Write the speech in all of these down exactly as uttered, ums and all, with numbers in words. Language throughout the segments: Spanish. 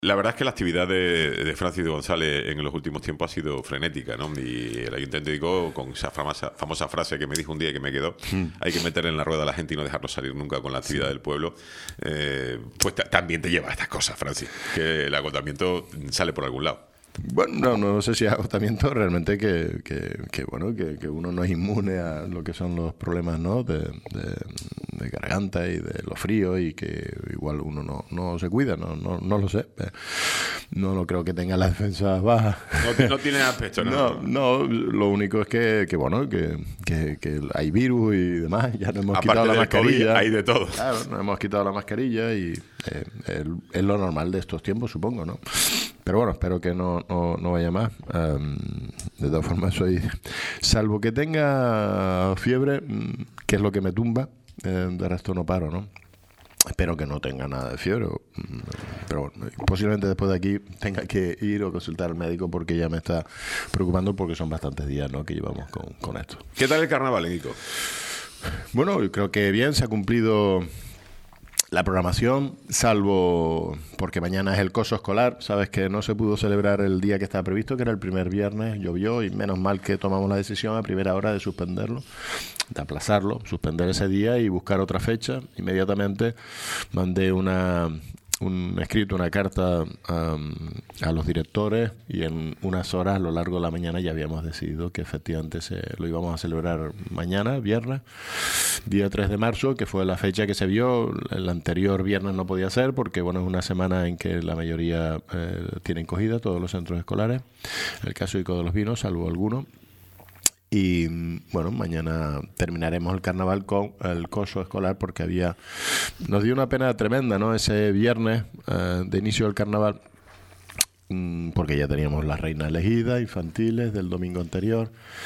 La verdad es que la actividad de, de Francis de González en los últimos tiempos ha sido frenética, ¿no? Y el ayuntamiento, con esa famosa, famosa frase que me dijo un día y que me quedó, mm. hay que meter en la rueda a la gente y no dejarlo salir nunca con la actividad sí. del pueblo, eh, pues t- también te lleva a estas cosas, Francis, que el agotamiento sale por algún lado. Bueno, no, no sé si es agotamiento, realmente que, que, que bueno, que, que uno no es inmune a lo que son los problemas, ¿no? de, de, de garganta y de los fríos, y que igual uno no, no se cuida, no, no, no lo sé. No, no creo que tenga las defensas bajas. No, no tiene aspecto, ¿no? No, no, lo único es que, que bueno, que, que, que hay virus y demás, ya nos hemos Aparte quitado la mascarilla. COVID, hay de todo. Claro, nos hemos quitado la mascarilla y eh, es, es lo normal de estos tiempos, supongo, ¿no? Pero bueno, espero que no, no, no vaya más. Um, de todas formas, soy... Salvo que tenga fiebre, que es lo que me tumba, eh, de resto no paro, ¿no? Espero que no tenga nada de fiebre. Pero bueno, posiblemente después de aquí tenga que ir o consultar al médico, porque ya me está preocupando, porque son bastantes días, ¿no?, que llevamos con, con esto. ¿Qué tal el carnaval, Nico? Bueno, creo que bien, se ha cumplido la programación, salvo porque mañana es el coso escolar. Sabes que no se pudo celebrar el día que estaba previsto, que era el primer viernes, llovió, y menos mal que tomamos la decisión a primera hora de suspenderlo, de aplazarlo, suspender ese día y buscar otra fecha. Inmediatamente mandé una... un escrito, una carta um, a los directores, y en unas horas a lo largo de la mañana ya habíamos decidido que efectivamente se, lo íbamos a celebrar mañana, viernes, día tres de marzo, que fue la fecha que se vio. El anterior viernes no podía ser porque, bueno, es una semana en que la mayoría eh, tienen cogida, todos los centros escolares, el caso Ico de los Vinos, salvo algunos. Y bueno, mañana terminaremos el carnaval con el coso escolar, porque había, nos dio una pena tremenda, ¿no?, ese viernes eh, de inicio del carnaval, porque ya teníamos las reinas elegidas infantiles del domingo anterior,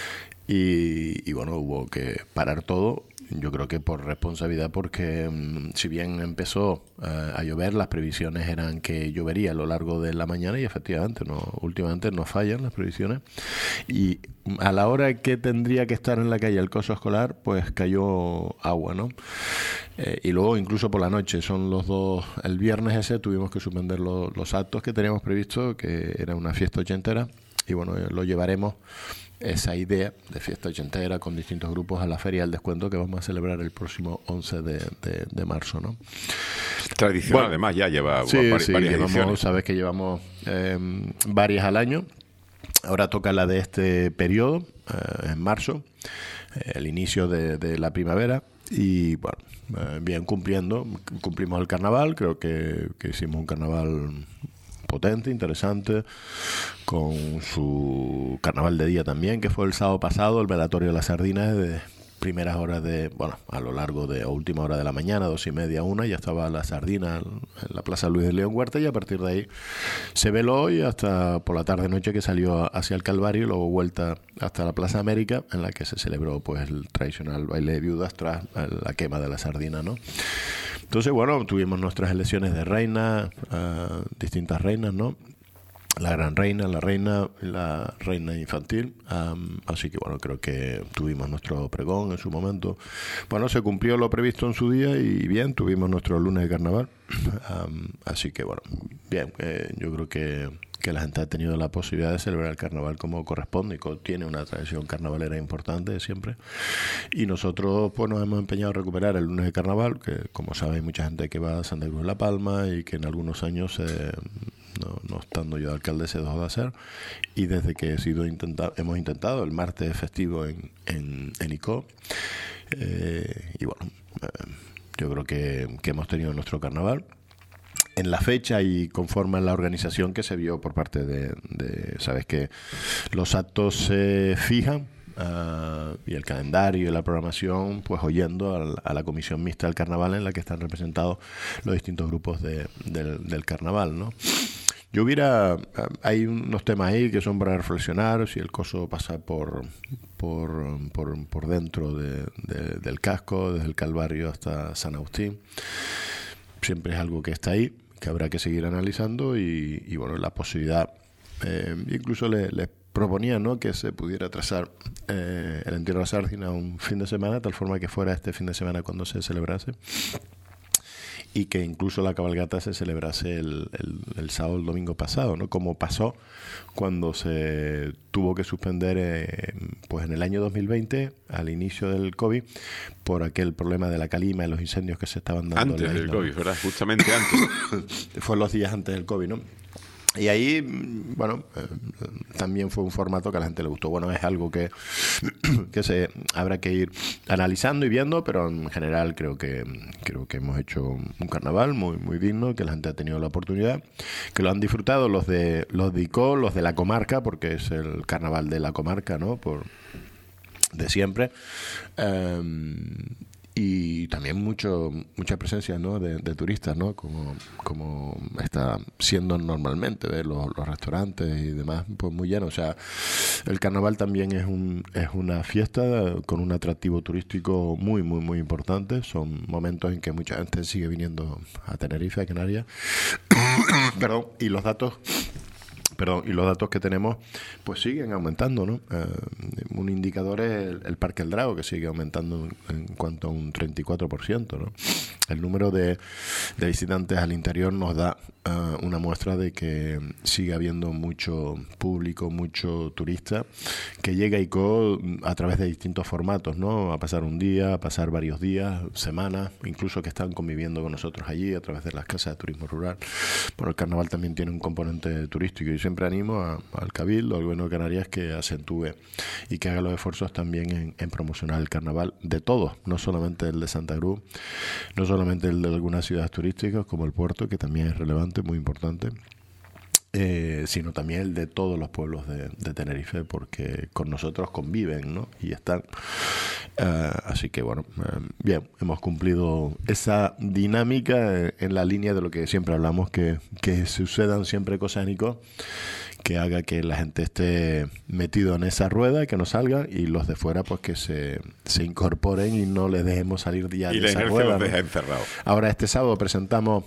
y, y bueno, hubo que parar todo. Yo creo que por responsabilidad, porque um, si bien empezó uh, a llover, las previsiones eran que llovería a lo largo de la mañana, y efectivamente no, últimamente no fallan las previsiones, y a la hora que tendría que estar en la calle el coso escolar, pues cayó agua, ¿no? Eh, y luego incluso por la noche, son los dos, el viernes ese tuvimos que suspender lo, los actos que teníamos previsto, que era una fiesta ochentera, y bueno, lo llevaremos, esa idea de fiesta ochentera con distintos grupos, a la Feria del Descuento, que vamos a celebrar el próximo once de, de, de marzo, ¿no? Tradicional, bueno, además, ya lleva sí, vari, sí, varias llevamos, ediciones. Sabes que llevamos eh, varias al año. Ahora toca la de este periodo, eh, en marzo, eh, el inicio de, de la primavera. Y bueno, eh, bien, cumpliendo, cumplimos el carnaval. Creo que, que hicimos un carnaval potente, interesante, con su carnaval de día también, que fue el sábado pasado, el velatorio de las sardinas, de primeras horas de, bueno, a lo largo de, a última hora de la mañana, dos y media, una, ya estaba la sardina en la Plaza Luis de León Huerta, y a partir de ahí se veló, y hasta por la tarde-noche que salió hacia el Calvario, y luego vuelta hasta la Plaza América, en la que se celebró pues el tradicional baile de viudas tras la quema de la sardina, ¿no? Entonces, bueno, tuvimos nuestras elecciones de reina, uh, distintas reinas, ¿no? La gran reina, la reina, la reina infantil. Um, así que, bueno, creo que tuvimos nuestro pregón en su momento. Bueno, se cumplió lo previsto en su día, y bien, tuvimos nuestro lunes de carnaval. Um, así que, bueno, bien, eh, yo creo que, que la gente ha tenido la posibilidad de celebrar el carnaval como corresponde, y tiene una tradición carnavalera importante de siempre. Y nosotros pues nos hemos empeñado a recuperar el lunes de carnaval, que como sabéis, mucha gente que va a Santa Cruz de la Palma, y que en algunos años, eh, no, no estando yo de alcalde, se dejó de hacer. Y desde que he sido intenta- hemos intentado el martes festivo en, en, en Ico. Eh, y bueno, eh, yo creo que, que hemos tenido nuestro carnaval en la fecha y conforme a la organización que se vio por parte de, de sabes que los actos se fijan, uh, y el calendario y la programación, pues oyendo a, a la comisión mixta del carnaval, en la que están representados los distintos grupos de, del, del carnaval, ¿no? Yo hubiera, hay unos temas ahí que son para reflexionar, si el coso pasa por por, por, por dentro de, de, del casco, desde el Calvario hasta San Agustín. Siempre es algo que está ahí, que habrá que seguir analizando, y, y bueno, la posibilidad, eh, incluso les le proponía, ¿no?, que se pudiera trazar eh, el entierro de la sardina un fin de semana, de tal forma que fuera este fin de semana cuando se celebrase. y que incluso la cabalgata se celebrase el, el, el sábado, el domingo pasado, ¿no? Como pasó cuando se tuvo que suspender eh, pues en el año dos mil veinte, al inicio del COVID, por aquel problema de la calima y los incendios que se estaban dando. Antes en la del isla, COVID, ¿no? ¿verdad? Justamente antes. Fue los días antes del COVID, ¿no? Y ahí, bueno, eh, también fue un formato que a la gente le gustó. Bueno, es algo que, que se habrá que ir analizando y viendo, pero en general creo que creo que hemos hecho un carnaval muy muy digno, que la gente ha tenido la oportunidad, que lo han disfrutado los de los de Icó, los de la comarca, porque es el carnaval de la comarca, ¿no? Por de siempre. Um, y también mucho mucha presencia, ¿no? de, de turistas, ¿no? como como está siendo normalmente, ¿ves? Los, los restaurantes y demás pues muy llenos. O sea, el carnaval también es un es una fiesta con un atractivo turístico muy muy muy importante. Son momentos en que mucha gente sigue viniendo a Tenerife, a Canarias. Perdón, y los datos Perdón, y los datos que tenemos pues siguen aumentando, ¿no? Eh, un indicador es el, el Parque El Drago, que sigue aumentando en, en cuanto a un treinta y cuatro por ciento, ¿no? El número de, de visitantes al interior nos da uh, una muestra de que sigue habiendo mucho público, mucho turista que llega a Icó a través de distintos formatos, ¿no? A pasar un día, a pasar varios días, semanas, incluso que están conviviendo con nosotros allí a través de las casas de turismo rural. Bueno, el carnaval también tiene un componente turístico y siempre animo a, al Cabildo, al Gobierno de Canarias, que acentúe y que haga los esfuerzos también en, en promocionar el carnaval de todos, no solamente el de Santa Cruz, no solamente el de algunas ciudades turísticas como el Puerto, que también es relevante, muy importante, eh, sino también el de todos los pueblos de, de Tenerife, porque con nosotros conviven, ¿no? Y están. Uh, así que bueno, uh, bien, hemos cumplido esa dinámica en la línea de lo que siempre hablamos, que, que sucedan siempre cosas en Icó que haga que la gente esté metido en esa rueda, que no salga, y los de fuera pues que se, se incorporen y no les dejemos salir ya de esa rueda. Y la inercia los deja encerrados. Ahora este sábado presentamos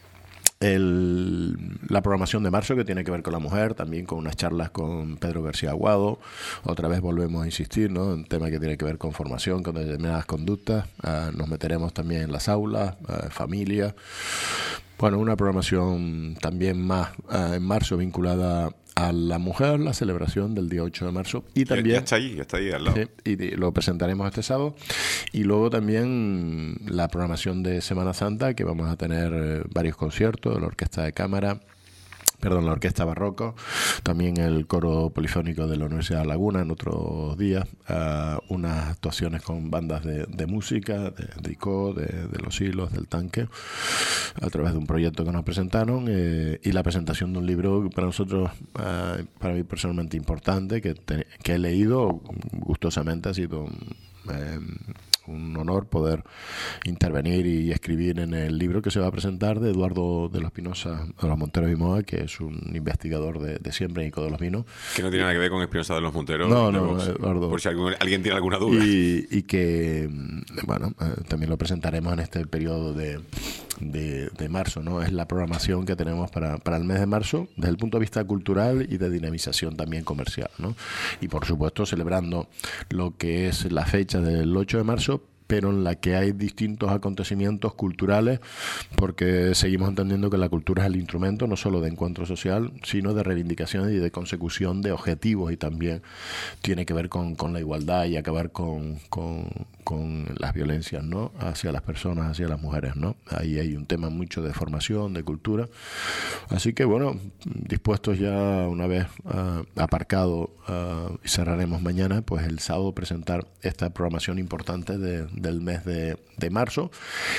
El, la programación de marzo, que tiene que ver con la mujer, también con unas charlas con Pedro García Aguado. Otra vez volvemos a insistir, ¿no? Un tema que tiene que ver con formación, con determinadas conductas. Uh, nos meteremos también en las aulas, uh, familia. Bueno, una programación también más uh, en marzo vinculada a la mujer, la celebración del día ocho de marzo. Y también, ya está ahí, ya está ahí al lado. Sí, y lo presentaremos este sábado. Y luego también la programación de Semana Santa, que vamos a tener eh, varios conciertos de la Orquesta de Cámara, perdón, la Orquesta Barroco, también el Coro Polifónico de la Universidad de Laguna en otros días, uh, unas actuaciones con bandas de, de música, de, de Icó, de, de Los Hilos, del Tanque, a través de un proyecto que nos presentaron, eh, y la presentación de un libro que para nosotros, uh, para mí personalmente importante, que, te, que he leído gustosamente. Ha sido eh, un honor poder intervenir y escribir en el libro que se va a presentar de Eduardo de los Espinosa, de los Monteros y Moa, que es un investigador de, de siempre en Ico de los Vinos. Que no tiene nada que ver con Espinosa de los Monteros. No, no, no, Eduardo. Por si algún, alguien tiene alguna duda. Y, y que, bueno, eh, también lo presentaremos en este periodo de, de, de marzo, ¿no? Es la programación que tenemos para, para el mes de marzo, desde el punto de vista cultural y de dinamización también comercial, ¿no? Y por supuesto celebrando lo que es la fecha del ocho de marzo, pero en la que hay distintos acontecimientos culturales, porque seguimos entendiendo que la cultura es el instrumento no solo de encuentro social, sino de reivindicación y de consecución de objetivos, y también tiene que ver con, con la igualdad y acabar con, con, con las violencias, ¿no? Hacia las personas, hacia las mujeres, ¿no? Ahí hay un tema mucho de formación, de cultura. Así que bueno, dispuestos ya una vez uh, aparcado, uh, y cerraremos mañana, pues el sábado presentar esta programación importante de del mes de, de marzo,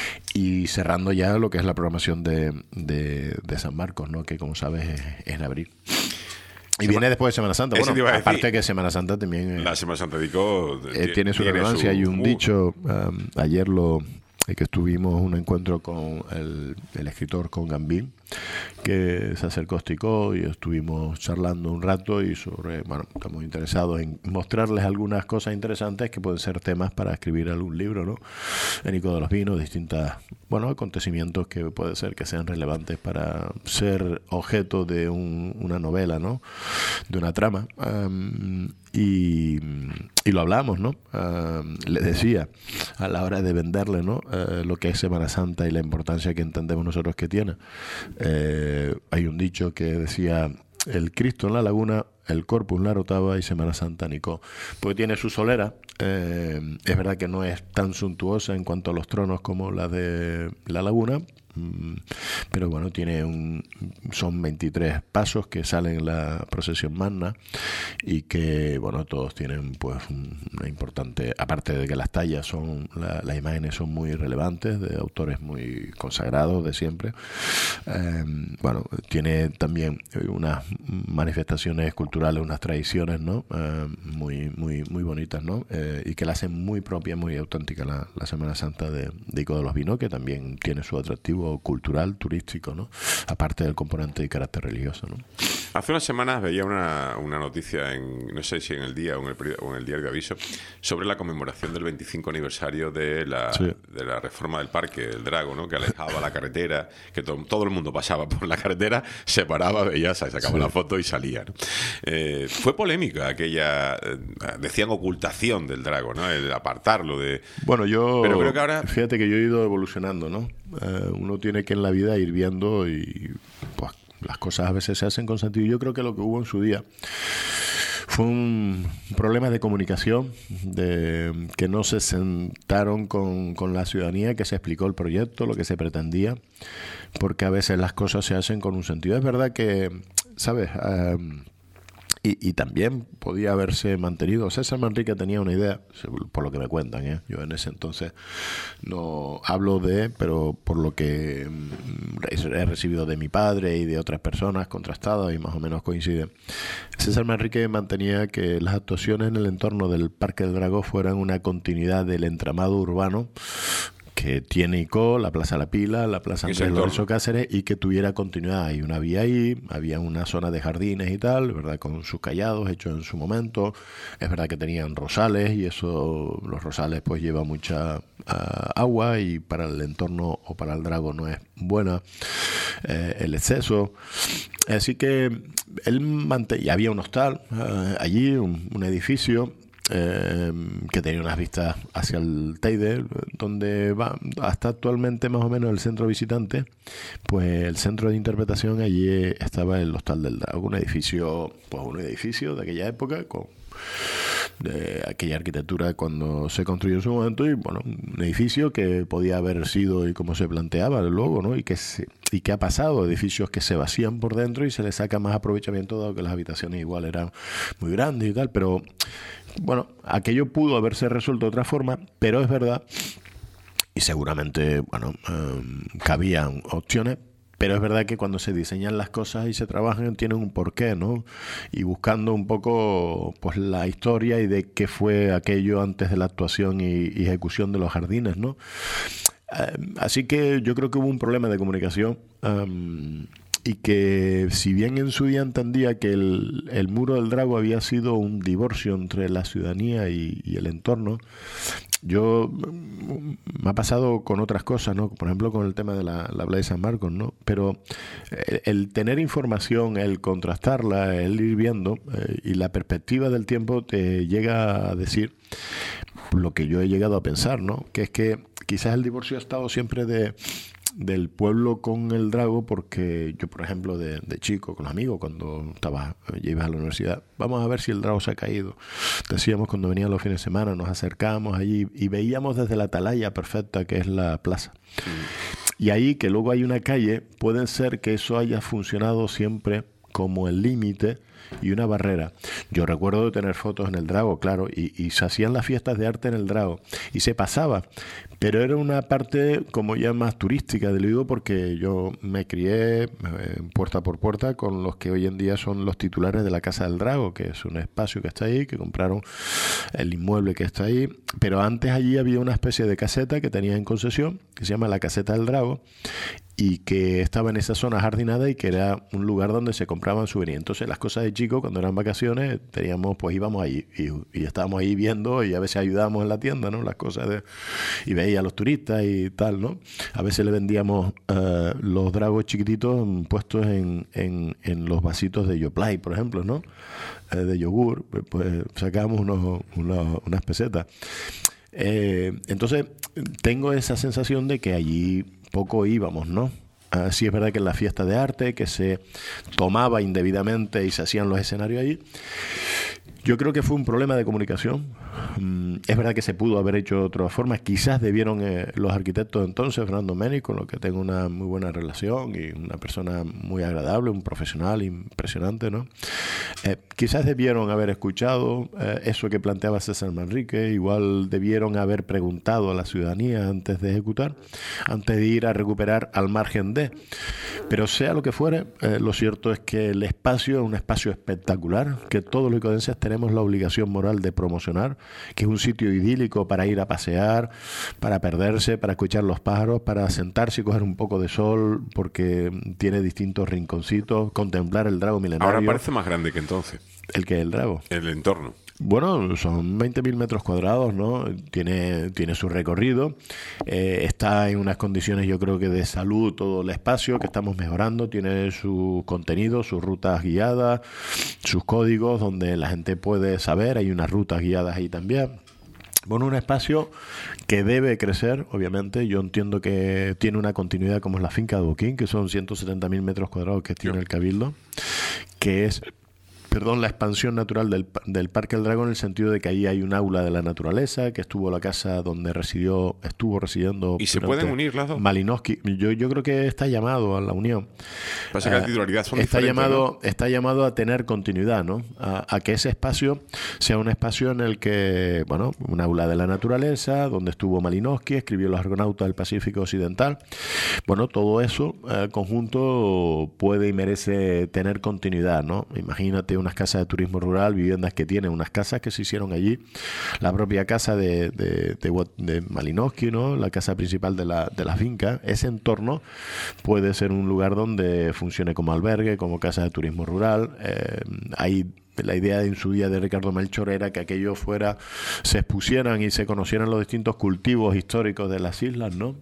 y cerrando ya lo que es la programación de, de, de San Marcos, ¿no? Que como sabes es, es en abril. Y Sema, viene después de Semana Santa. Bueno, aparte que Semana Santa también eh, la Semana Santa de Ico eh, tiene su relevancia. Hay un uh, dicho, um, ayer lo eh, que estuvimos un encuentro con el, el escritor, con Gambín, que se acercó a Sticó y estuvimos charlando un rato y sobre, bueno, estamos interesados en mostrarles algunas cosas interesantes que pueden ser temas para escribir algún libro, ¿no? En Ico de los Vinos, distintas, bueno, acontecimientos que puede ser que sean relevantes para ser objeto de un, una novela, ¿no? De una trama. Um, y, y lo hablamos, ¿no? Uh, le decía a la hora de venderle, ¿no? Uh, lo que es Semana Santa y la importancia que entendemos nosotros que tiene. Eh, hay un dicho que decía: el Cristo en la laguna, el Corpus en la Rotava y Semana Santa en Icó. Porque tiene su solera. Eh, es verdad que no es tan suntuosa en cuanto a los tronos como la de la laguna, pero bueno, tiene un, son veintitrés pasos que salen en la procesión magna y que, bueno, todos tienen pues una importante, aparte de que las tallas son, la, las imágenes son muy relevantes, de autores muy consagrados de siempre. Eh, bueno, tiene también unas manifestaciones culturales, unas tradiciones, ¿no? Eh, muy, muy, muy bonitas, ¿no? Eh, y que la hacen muy propia, muy auténtica la, la Semana Santa de, de Ico de los Vinos, que también tiene su atractivo cultural, turístico, ¿no? Aparte del componente de carácter religioso, ¿no? Hace unas semanas veía una, una noticia en, no sé si en el Día o en el, o en el Diario de Aviso, sobre la conmemoración del veinticinco aniversario de la, sí. de la reforma del Parque del Drago, ¿no? Que alejaba la carretera, que to, todo el mundo pasaba por la carretera, se paraba, veía, se sacaba sí. la foto y salía, ¿no? Eh, fue polémica aquella, eh, decían ocultación del Drago, ¿no? El apartarlo de... Bueno, yo... Pero creo que ahora... Fíjate que yo he ido evolucionando, ¿no? Uh, uno tiene que en la vida ir viendo y pues las cosas a veces se hacen con sentido. Yo creo que lo que hubo en su día fue un problema de comunicación, de que no se sentaron con, con la ciudadanía, que se explicó el proyecto, lo que se pretendía, porque a veces las cosas se hacen con un sentido. Es verdad que, ¿sabes? Uh, Y, y también podía haberse mantenido. César Manrique tenía una idea, por lo que me cuentan, ¿eh? Yo en ese entonces no hablo de, pero por lo que he recibido de mi padre y de otras personas contrastadas y más o menos coincide. César Manrique mantenía que las actuaciones en el entorno del Parque del Drago fueran una continuidad del entramado urbano que tiene Icó, la Plaza La Pila, la Plaza Andrés Lorenzo Cáceres, y que tuviera continuidad. Hay una vía ahí, había una zona de jardines y tal, ¿verdad? Con sus callados hechos en su momento. Es verdad que tenían rosales y eso, los rosales pues lleva mucha uh, agua y para el entorno o para el Drago no es buena eh, el exceso. Así que él mantenía, y había un hostal uh, allí, un, un edificio Eh, que tenía unas vistas hacia el Teide, donde va hasta actualmente más o menos el centro visitante. Pues el centro de interpretación, allí estaba el Hostal del Drago, un edificio, pues un edificio de aquella época con de aquella arquitectura cuando se construyó en su momento, y bueno, un edificio que podía haber sido y como se planteaba luego, ¿no? Y que se, y que ha pasado, edificios que se vacían por dentro y se les saca más aprovechamiento, dado que las habitaciones igual eran muy grandes y tal, pero bueno, aquello pudo haberse resuelto de otra forma, pero es verdad, y seguramente, bueno, eh, cabían opciones. Pero es verdad que cuando se diseñan las cosas y se trabajan tienen un porqué, ¿no? Y buscando un poco pues la historia y de qué fue aquello antes de la actuación y, y ejecución de los jardines, ¿no? Um, así que yo creo que hubo un problema de comunicación um, y que si bien en su día entendía que el, el Muro del Drago había sido un divorcio entre la ciudadanía y, y el entorno, yo me ha pasado con otras cosas, ¿no? Por ejemplo, con el tema de la, la Plaza de San Marcos, ¿no? Pero el, el tener información, el contrastarla, el ir viendo eh, y la perspectiva del tiempo te llega a decir lo que yo he llegado a pensar, ¿no? Que es que quizás el divorcio ha estado siempre de del pueblo con el Drago, porque yo, por ejemplo, de, de chico, con los amigos, cuando estaba, ya ibas a la universidad, vamos a ver si el Drago se ha caído. Decíamos cuando venían los fines de semana, nos acercábamos allí y veíamos desde la atalaya perfecta que es la plaza. Sí. Y ahí, que luego hay una calle, puede ser que eso haya funcionado siempre como el límite y una barrera. Yo recuerdo de tener fotos en el Drago, claro, y, y se hacían las fiestas de arte en el Drago y se pasaba, pero era una parte como ya más turística, te lo digo porque yo me crié eh, puerta por puerta con los que hoy en día son los titulares de la Casa del Drago, que es un espacio que está ahí, que compraron el inmueble que está ahí, pero antes allí había una especie de caseta que tenía en concesión, que se llama La Caseta del Drago, y que estaba en esa zona jardinada y que era un lugar donde se compraban souvenirs. Entonces las cosas de chicos, cuando eran vacaciones, teníamos, pues íbamos ahí y, y estábamos ahí viendo y a veces ayudábamos en la tienda, ¿no? Las cosas de, y veía a los turistas y tal, ¿no? A veces le vendíamos uh, los dragos chiquititos puestos en, en, en los vasitos de Yoplait, por ejemplo, ¿no? Uh, de yogur, pues, pues sacábamos unos, unos, unas pesetas. Eh, entonces tengo esa sensación de que allí poco íbamos, ¿no? Uh, sí es verdad que en la fiesta de arte, que se tomaba indebidamente y se hacían los escenarios allí, yo creo que fue un problema de comunicación. Mm, es verdad que se pudo haber hecho de otra forma. Quizás debieron eh, los arquitectos entonces, Fernando Meni, con lo que tengo una muy buena relación y una persona muy agradable, un profesional impresionante, ¿no? Eh, quizás debieron haber escuchado eh, eso que planteaba César Manrique. Igual debieron haber preguntado a la ciudadanía antes de ejecutar, antes de ir a recuperar al margen de. Pero sea lo que fuere, eh, lo cierto es que el espacio es un espacio espectacular, que todos los icodenses tenemos la obligación moral de promocionar, que es un sitio idílico para ir a pasear, para perderse, para escuchar los pájaros, para sentarse y coger un poco de sol, porque tiene distintos rinconcitos, contemplar el Drago milenario. Ahora parece más grande que entonces. ¿El que el Drago? El entorno. Bueno, son veinte mil metros cuadrados, ¿no? Tiene, tiene su recorrido. Eh, está en unas condiciones, yo creo que de salud, todo el espacio que estamos mejorando. Tiene su contenido, sus rutas guiadas, sus códigos donde la gente puede saber. Hay unas rutas guiadas ahí también. Bueno, un espacio que debe crecer, obviamente. Yo entiendo que tiene una continuidad como es la finca de Boquín, que son ciento setenta mil metros cuadrados que tiene el Cabildo, que es... Perdón, la expansión natural del, del Parque del Drago, en el sentido de que ahí hay un aula de la naturaleza, que estuvo la casa donde residió, estuvo residiendo. ¿Y se pueden unir las dos? Malinowski. Yo, yo creo que está llamado a la unión. Pasa que las titularidades son está diferentes, llamado, ¿no? Está llamado a tener continuidad, ¿no? A, a que ese espacio sea un espacio en el que, bueno, un aula de la naturaleza, donde estuvo Malinowski, escribió Los Argonautas del Pacífico Occidental. Bueno, todo eso, eh, conjunto, puede y merece tener continuidad, ¿no? Imagínate unas casas de turismo rural, viviendas que tienen, unas casas que se hicieron allí, la propia casa de, de, de, de Malinowski, ¿no? La casa principal de la, de la finca. Ese entorno puede ser un lugar donde funcione como albergue, como casa de turismo rural. Eh, hay la idea en su día de Ricardo Melchor era que aquello fuera, se expusieran y se conocieran los distintos cultivos históricos de las islas, ¿no?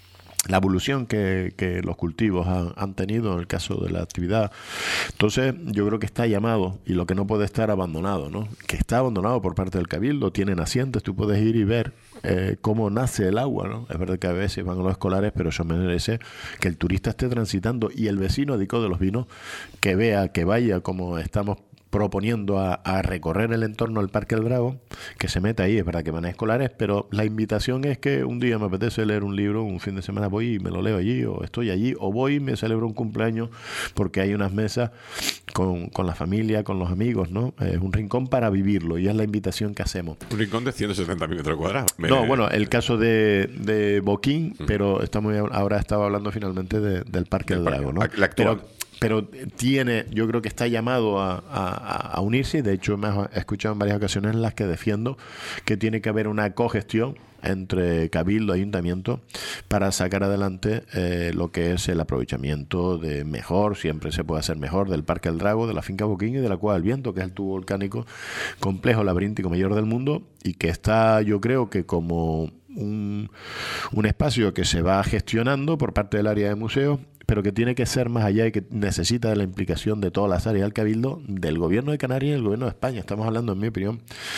La evolución que, que los cultivos han, han tenido en el caso de la actividad. Entonces yo creo que está llamado, y lo que no puede estar abandonado, ¿no? Que está abandonado por parte del Cabildo, tiene nacientes, tú puedes ir y ver eh, cómo nace el agua, ¿no? Es verdad que a veces van los escolares, pero eso merece que el turista esté transitando y el vecino de Icó de los Vinos que vea, que vaya como estamos proponiendo a, a recorrer el entorno del Parque del Drago, que se meta ahí. Es verdad que van a escolares, pero la invitación es que un día me apetece leer un libro, un fin de semana voy y me lo leo allí, o estoy allí, o voy y me celebro un cumpleaños porque hay unas mesas con, con la familia, con los amigos, ¿no? Es un rincón para vivirlo y es la invitación que hacemos. Un rincón de ciento setenta mil metros cuadrados. Me... No, bueno, el caso de, de Boquín, uh-huh. pero estamos ahora estaba hablando finalmente de, del Parque del, del Drago, ¿no? La actual. Pero, pero tiene, yo creo que está llamado a, a, a unirse, y de hecho me he escuchado en varias ocasiones en las que defiendo que tiene que haber una cogestión entre Cabildo e Ayuntamiento para sacar adelante eh, lo que es el aprovechamiento de mejor, siempre se puede hacer mejor, del Parque del Drago, de la finca Boquín y de la Cueva del Viento, que es el tubo volcánico complejo laberíntico mayor del mundo, y que está, yo creo que como un, un espacio que se va gestionando por parte del área de museos, pero que tiene que ser más allá y que necesita de la implicación de todas las áreas del Cabildo, del Gobierno de Canarias y del Gobierno de España. Estamos hablando, en mi opinión,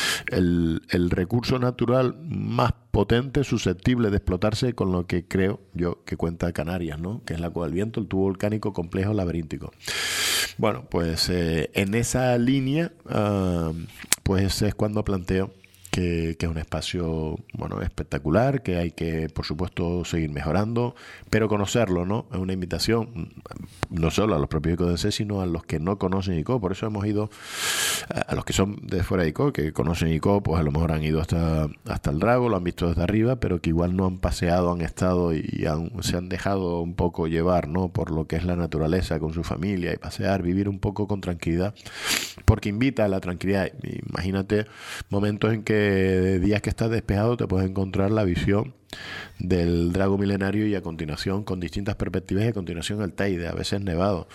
el, el recurso natural más potente, susceptible de explotarse, con lo que creo yo que cuenta Canarias, ¿no? Que es la Cueva del Viento, el tubo volcánico complejo laberíntico. Bueno, pues eh, en esa línea, uh, pues es cuando planteo Que, que es un espacio, bueno, espectacular, que hay que, por supuesto, seguir mejorando, pero conocerlo, ¿no? Es una invitación no solo a los propios icodenses, sino a los que no conocen Icó. Por eso hemos ido a los que son de fuera de Icó, que conocen Icó, pues a lo mejor han ido hasta, hasta el Drago, lo han visto desde arriba, pero que igual no han paseado, han estado y han, se han dejado un poco llevar, ¿no? Por lo que es la naturaleza con su familia, y pasear, vivir un poco con tranquilidad, porque invita a la tranquilidad. Imagínate momentos en que de días que estás despejado te puedes encontrar la visión del Drago Milenario y a continuación con distintas perspectivas y a continuación el Teide, a veces nevado.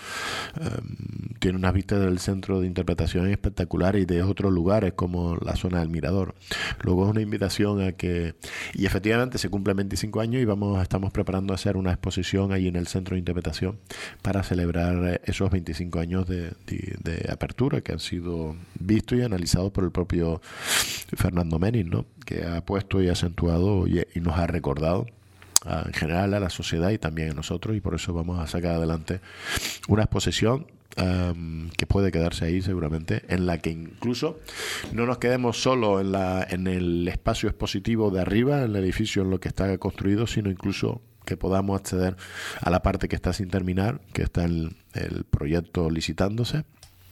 Um, tiene unas vistas del centro de interpretación espectaculares y de otros lugares como la zona del Mirador. Luego es una invitación a que, y efectivamente se cumplen veinticinco años y vamos estamos preparando a hacer una exposición ahí en el centro de interpretación para celebrar esos veinticinco años de, de, de apertura que han sido vistos y analizados por el propio Fernando Menis, ¿no? Que ha puesto y acentuado y, y nos ha recordado a, en general a la sociedad y también a nosotros, y por eso vamos a sacar adelante una exposición Um, que puede quedarse ahí seguramente, en la que incluso no nos quedemos solo en, la, en el espacio expositivo de arriba, en el edificio en lo que está construido, sino incluso que podamos acceder a la parte que está sin terminar, que está el, el proyecto licitándose,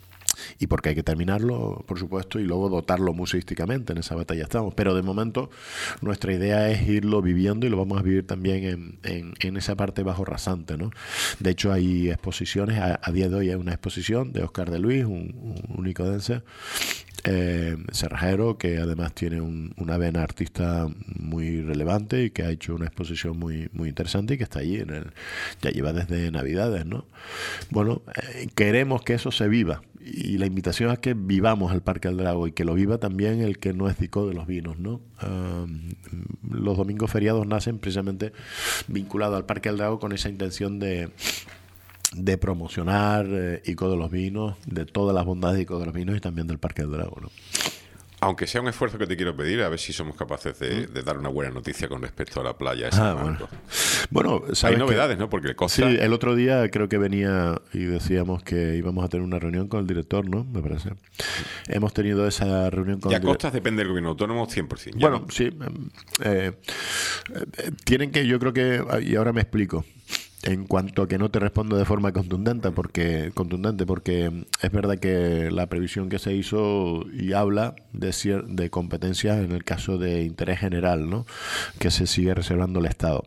y porque hay que terminarlo, por supuesto, y luego dotarlo museísticamente. En esa batalla estamos, pero de momento nuestra idea es irlo viviendo y lo vamos a vivir también en, en, en esa parte bajo rasante, ¿no? De hecho hay exposiciones, a, a día de hoy hay una exposición de Óscar de Luis, un, un unicodense, eh, cerrajero, que además tiene un, una vena artista muy relevante y que ha hecho una exposición muy muy interesante y que está allí en el, ya lleva desde Navidades, ¿no? Bueno, eh, queremos que eso se viva, y la invitación es que vivamos el Parque del Drago y que lo viva también el que no es Dicó de los Vinos, ¿no? Uh, los domingos feriados nacen precisamente vinculados al Parque del Drago con esa intención de de promocionar eh, Ico de los Vinos, de todas las bondades de Ico de los Vinos y también del Parque del Drago, ¿no? Aunque sea un esfuerzo que te quiero pedir, a ver si somos capaces de, de dar una buena noticia con respecto a la playa esa. Ah, bueno. Bueno, hay novedades, ¿no? Porque Costa... Sí, el otro día creo que venía y decíamos que íbamos a tener una reunión con el director, ¿no? Me parece. Hemos tenido esa reunión con ya el director. Costas depende del gobierno autónomo cien por ciento. Bueno, no. sí. Eh, eh, tienen que, yo creo que, y ahora me explico. En cuanto a que no te respondo de forma contundente, porque contundente porque es verdad que la previsión que se hizo y habla de, cier- de competencias en el caso de interés general, ¿no? Que se sigue reservando el Estado.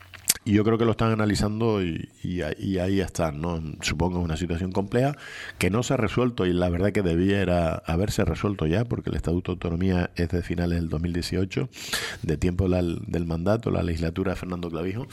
Y yo creo que lo están analizando y, y, y ahí están, ¿no? Supongo que es una situación compleja que no se ha resuelto, y la verdad que debiera haberse resuelto ya, porque el Estatuto de Autonomía es de finales del dos mil dieciocho, de tiempo la, del mandato, la legislatura de Fernando Clavijo,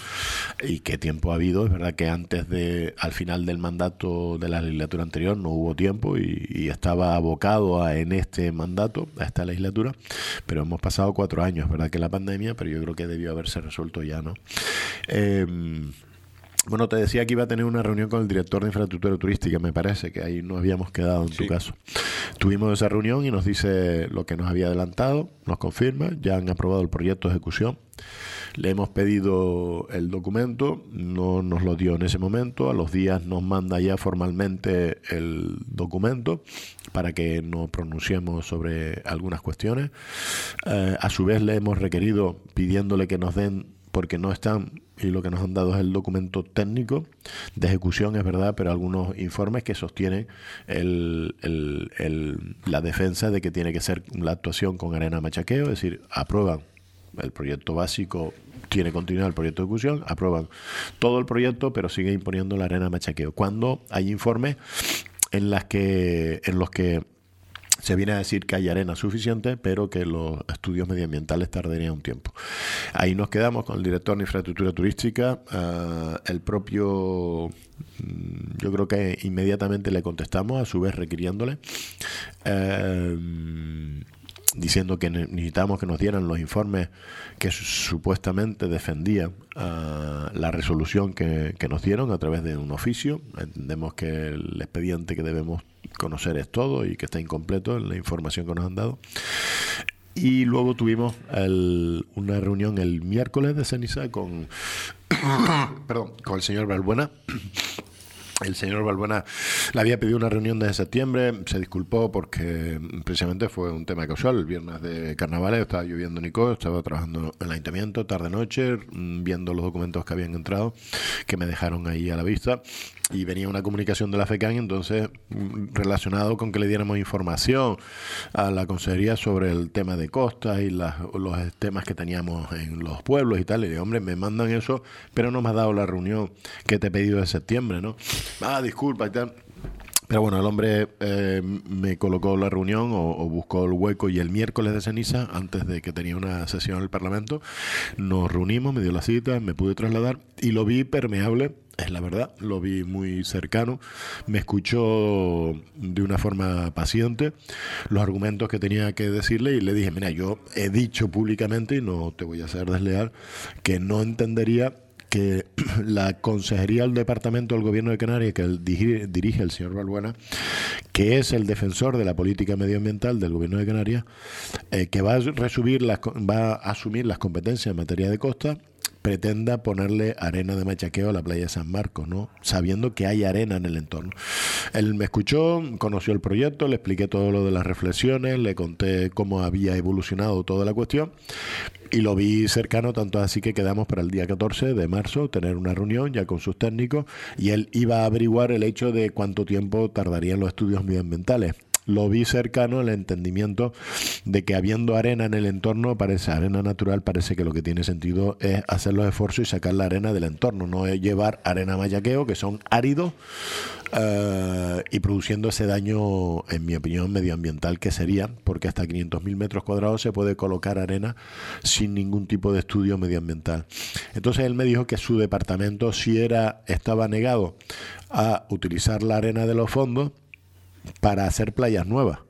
y qué tiempo ha habido. Es verdad que antes de, al final del mandato de la legislatura anterior no hubo tiempo y, y estaba abocado a, en este mandato, a esta legislatura, pero hemos pasado cuatro años, es verdad que la pandemia, pero yo creo que debió haberse resuelto ya, ¿no? Eh, bueno, te decía que iba a tener una reunión con el director de infraestructura turística, me parece que ahí nos habíamos quedado en sí. Tu caso. Tuvimos esa reunión y nos dice lo que nos había adelantado, nos confirma, ya han aprobado el proyecto de ejecución. Le hemos pedido el documento, no nos lo dio en ese momento, a los días nos manda ya formalmente el documento para que nos pronunciemos sobre algunas cuestiones. Eh, a su vez le hemos requerido pidiéndole que nos den, porque no están, y lo que nos han dado es el documento técnico de ejecución, es verdad, pero algunos informes que sostienen el, el, el, la defensa de que tiene que ser la actuación con arena machaqueo, es decir, aprueban el proyecto básico, tiene continuidad el proyecto de ejecución, aprueban todo el proyecto, pero sigue imponiendo la arena machaqueo. Cuando hay informes en las que en los que se viene a decir que hay arena suficiente, pero que los estudios medioambientales tardarían un tiempo. Ahí nos quedamos con el director de infraestructura turística. Uh, el propio, yo creo que inmediatamente le contestamos, a su vez requiriéndole, uh, diciendo que necesitábamos que nos dieran los informes que supuestamente defendían uh, la resolución que, que nos dieron a través de un oficio. Entendemos que el expediente que debemos conocer es todo y que está incompleto en la información que nos han dado. Y luego tuvimos el, una reunión el miércoles de ceniza con perdón, con el señor Balbuena. El señor Balbuena le había pedido una reunión desde septiembre, se disculpó porque precisamente fue un tema casual. El viernes de carnavales estaba lloviendo en Icó, estaba trabajando en el ayuntamiento tarde-noche, viendo los documentos que habían entrado, que me dejaron ahí a la vista, y venía una comunicación de la FECAN, entonces relacionado con que le diéramos información a la consejería sobre el tema de costas y las, los temas que teníamos en los pueblos y tal. Y digo, hombre, me mandan eso, pero no me has dado la reunión que te he pedido de septiembre, ¿no? Ah, disculpa y tal. Pero bueno, el hombre eh, me colocó la reunión o, o buscó el hueco y el miércoles de ceniza, antes de que tenía una sesión en el Parlamento, nos reunimos, me dio la cita, me pude trasladar y lo vi permeable. Es la verdad, lo vi muy cercano, me escuchó de una forma paciente los argumentos que tenía que decirle y le dije, mira, yo he dicho públicamente, y no te voy a hacer desleal, que no entendería que la consejería del departamento del gobierno de Canarias, que el dirige, dirige el señor Balbuena, que es el defensor de la política medioambiental del gobierno de Canarias, eh, que va a resumir las, va a asumir las competencias en materia de costa, pretenda ponerle arena de machaqueo a la playa de San Marcos, ¿no? Sabiendo que hay arena en el entorno. Él me escuchó, conoció el proyecto, le expliqué todo lo de las reflexiones, le conté cómo había evolucionado toda la cuestión y lo vi cercano, tanto así que quedamos para el día catorce de marzo tener una reunión ya con sus técnicos y él iba a averiguar el hecho de cuánto tiempo tardarían los estudios medioambientales. Lo vi cercano el entendimiento de que habiendo arena en el entorno, parece arena natural, parece que lo que tiene sentido es hacer los esfuerzos y sacar la arena del entorno, no es llevar arena mayaqueo, que son áridos, uh, y produciendo ese daño, en mi opinión, medioambiental que sería, porque hasta quinientos mil metros cuadrados se puede colocar arena sin ningún tipo de estudio medioambiental. Entonces él me dijo que su departamento sí era, estaba negado a utilizar la arena de los fondos para hacer playas nuevas,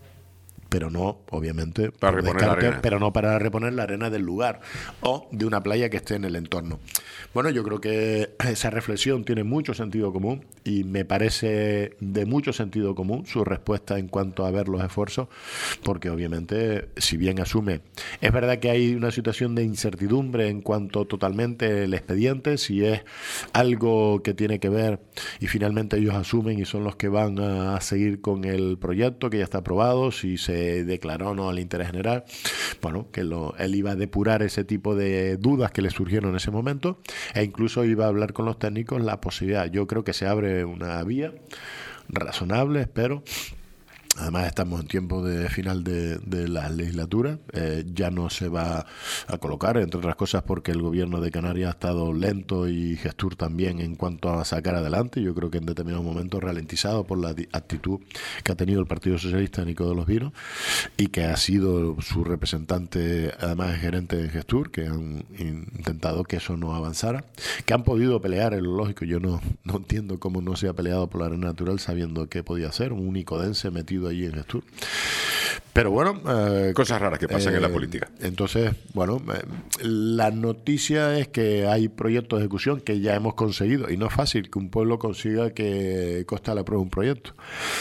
pero no, obviamente, para reponer la arena. Pero no para reponer la arena del lugar o de una playa que esté en el entorno. Bueno, yo creo que esa reflexión tiene mucho sentido común y me parece de mucho sentido común su respuesta en cuanto a ver los esfuerzos, porque obviamente, si bien asume, es verdad que hay una situación de incertidumbre en cuanto totalmente el expediente, si es algo que tiene que ver y finalmente ellos asumen y son los que van a seguir con el proyecto que ya está aprobado, si se declaró o no al interés general, bueno, que lo, él iba a depurar ese tipo de dudas que le surgieron en ese momento e incluso iba a hablar con los técnicos la posibilidad. Yo creo que se abre una vía razonable, espero. Además estamos en tiempo de final de, de la legislatura, eh, ya no se va a colocar, entre otras cosas porque el gobierno de Canarias ha estado lento y Gestur también en cuanto a sacar adelante. Yo creo que en determinados momentos ralentizado por la actitud que ha tenido el Partido Socialista Nico de los Vinos y que ha sido su representante, además gerente de Gestur, que han intentado que eso no avanzara, que han podido pelear, es lo lógico. Yo no, no entiendo cómo no se ha peleado por la arena natural sabiendo qué podía ser, un unicodense metido allí en Gestur. Pero bueno, eh, cosas raras que pasan eh, en la política. Entonces, bueno, eh, la noticia es que hay proyectos de ejecución que ya hemos conseguido y no es fácil que un pueblo consiga que Costa le apruebe un proyecto.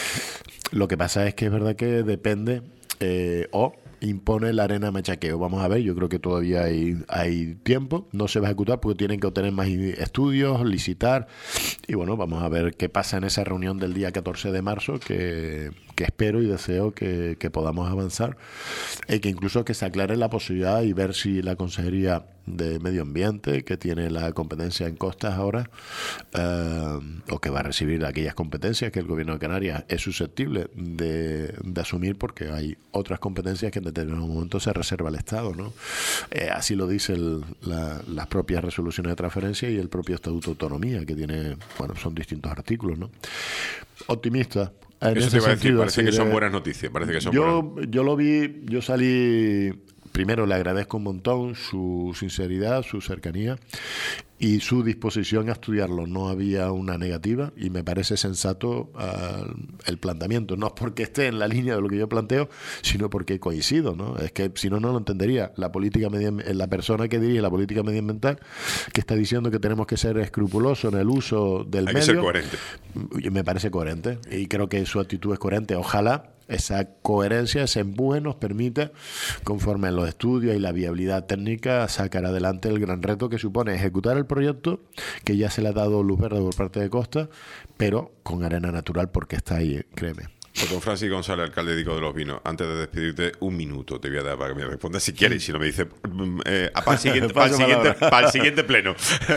Lo que pasa es que es verdad que depende eh, o impone la arena machaqueo. Vamos a ver, yo creo que todavía hay, hay tiempo, no se va a ejecutar porque tienen que obtener más estudios, licitar y bueno, vamos a ver qué pasa en esa reunión del día catorce de marzo que, que espero y deseo que, que podamos avanzar y que incluso que se aclare la posibilidad y ver si la Consejería de Medio Ambiente, que tiene la competencia en costas ahora, eh, o que va a recibir aquellas competencias que el Gobierno de Canarias es susceptible de, de asumir, porque hay otras competencias que en determinados momentos se reserva el Estado, ¿no? Eh, así lo dice el, la, las propias resoluciones de transferencia y el propio Estatuto de Autonomía, que tiene, bueno, son distintos artículos, ¿no? Optimista. En Eso ese te iba a decir, sentido, parece sí, que son de, buenas noticias, parece que son yo, buenas. yo lo vi, yo salí. Primero le agradezco un montón su sinceridad, su cercanía y su disposición a estudiarlo. No había una negativa y me parece sensato uh, el planteamiento. No porque esté en la línea de lo que yo planteo, sino porque coincido, ¿no? Es que si no, no lo entendería. La política la persona que dirige la política medioambiental, que está diciendo que tenemos que ser escrupulosos en el uso del Hay medio. que ser coherente. Me parece coherente y creo que su actitud es coherente. Ojalá esa coherencia, ese empuje nos permite, conforme a los estudios y la viabilidad técnica, sacar adelante el gran reto que supone ejecutar el proyecto, que ya se le ha dado luz verde por parte de Costa, pero con arena natural porque está ahí, créeme. Don Francis González, alcalde de Nico de los Vinos, antes de despedirte, un minuto te voy a dar para que me respondas si quieres, si no me dices eh, para el siguiente, para el siguiente, para el siguiente pleno.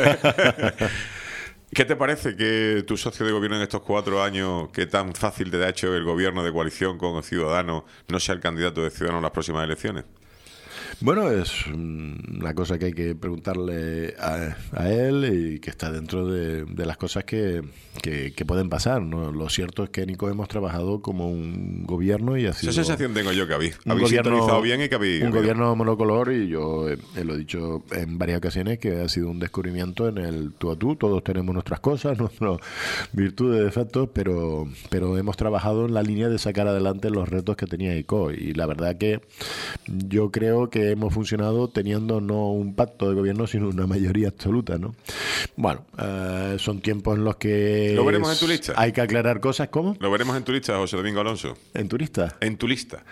¿Qué te parece que tu socio de gobierno en estos cuatro años, que tan fácil te ha hecho el gobierno de coalición con Ciudadanos, no sea el candidato de Ciudadanos en las próximas elecciones? Bueno, es una cosa que hay que preguntarle a, a él y que está dentro de, de las cosas que, que, que pueden pasar, ¿no? Lo cierto es que, Nico, hemos trabajado como un gobierno y ha sido... Esa sensación tengo yo, que habéis, un habéis gobierno, sintonizado bien y que habéis... Un habéis... gobierno monocolor, y yo eh, lo he dicho en varias ocasiones que ha sido un descubrimiento en el tú a tú. Todos tenemos nuestras cosas, nuestras virtudes, defectos, pero, pero hemos trabajado en la línea de sacar adelante los retos que tenía I C O. Y la verdad que yo creo que hemos funcionado teniendo no un pacto de gobierno, sino una mayoría absoluta, ¿no? Bueno, eh, son tiempos en los que ¿Lo veremos en tu lista? Hay que aclarar cosas. ¿Cómo? ¿Lo veremos en tu lista, José Domingo Alonso? ¿En tu lista? En tu lista.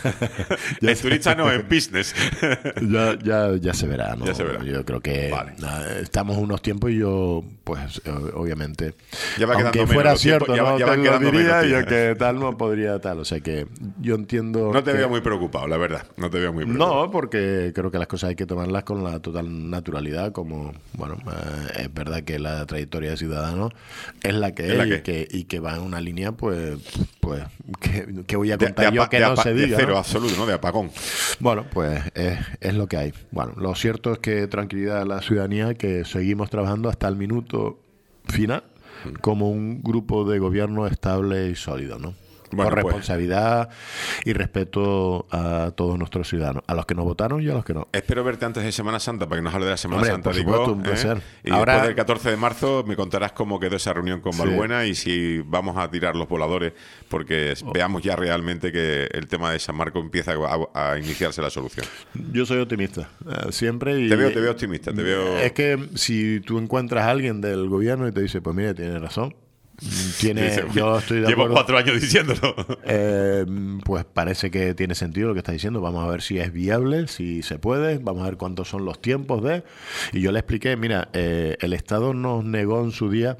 En tu lista no, en business. ya, ya, ya se verá, ¿no? Ya se verá. Yo creo que vale. nada, estamos unos tiempos y yo, pues, obviamente, ya va aunque menos fuera los cierto, tiempos, ¿no? Ya, ya te lo diría, menos, yo que tal no podría tal. O sea que yo entiendo... No te que... veo muy preocupado, la verdad. No te veo muy preocupado. No, porque creo que las cosas hay que tomarlas con la total naturalidad, como, bueno, eh, es verdad que la trayectoria de Ciudadanos es la que es, es la que... Y, que, y que va en una línea, pues, pues que, que voy a contar de, de yo apa, que no se diga. De cero ¿no? absoluto, ¿no? De apagón. Bueno, pues es, es lo que hay. Bueno, lo cierto es que tranquilidad a la ciudadanía, que seguimos trabajando hasta el minuto final como un grupo de gobierno estable y sólido, ¿no? Bueno, con responsabilidad pues, y respeto a todos nuestros ciudadanos, a los que nos votaron y a los que no. Espero verte antes de Semana Santa para que nos hable de la Semana Hombre, Santa. Por supuesto, digo, un placer. ¿eh? Y Ahora, después del catorce de marzo me contarás cómo quedó esa reunión con Balbuena, sí. Y si vamos a tirar los voladores, porque oh. veamos ya realmente que el tema de San Marco empieza a, a iniciarse la solución. Yo soy optimista, uh, siempre. Y te veo, te veo optimista. Te veo... Es que si tú encuentras a alguien del gobierno y te dice, pues mire, tiene razón. Tiene, Dice, yo estoy de llevo acuerdo. cuatro años diciéndolo. Eh, pues parece que tiene sentido lo que está diciendo. Vamos a ver si es viable, si se puede. Vamos a ver cuántos son los tiempos de. Y yo le expliqué, mira, eh, el Estado nos negó en su día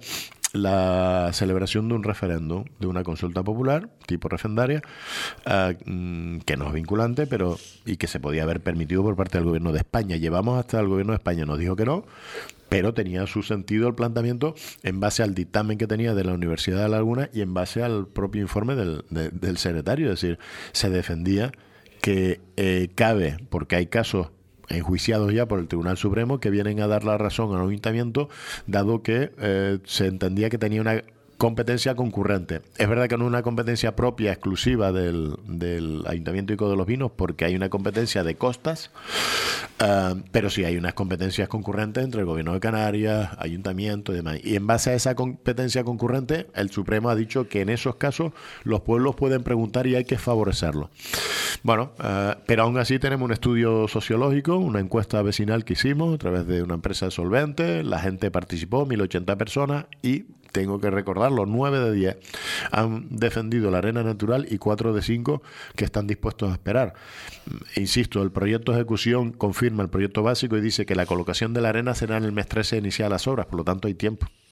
la celebración de un referéndum, de una consulta popular, tipo referendaria, uh, que no es vinculante, pero y que se podía haber permitido por parte del gobierno de España. Llevamos hasta el gobierno de España, nos dijo que no, pero tenía su sentido el planteamiento en base al dictamen que tenía de la Universidad de La Laguna y en base al propio informe del, de, del secretario. Es decir, se defendía que eh, cabe, porque hay casos enjuiciados ya por el Tribunal Supremo que vienen a dar la razón al ayuntamiento, dado que eh, se entendía que tenía una competencia concurrente. Es verdad que no es una competencia propia, exclusiva del, del Ayuntamiento Ico de los Vinos, porque hay una competencia de costas, uh, pero sí hay unas competencias concurrentes entre el Gobierno de Canarias, Ayuntamiento y demás. Y en base a esa competencia concurrente, el Supremo ha dicho que en esos casos los pueblos pueden preguntar y hay que favorecerlo. Bueno, uh, pero aún así tenemos un estudio sociológico, una encuesta vecinal que hicimos a través de una empresa solvente, la gente participó, mil ochenta personas, y tengo que recordarlo, nueve de diez han defendido la arena natural y cuatro de cinco que están dispuestos a esperar. Insisto, el proyecto de ejecución confirma el proyecto básico y dice que la colocación de la arena será en el mes trece de iniciar las obras, por lo tanto hay tiempo.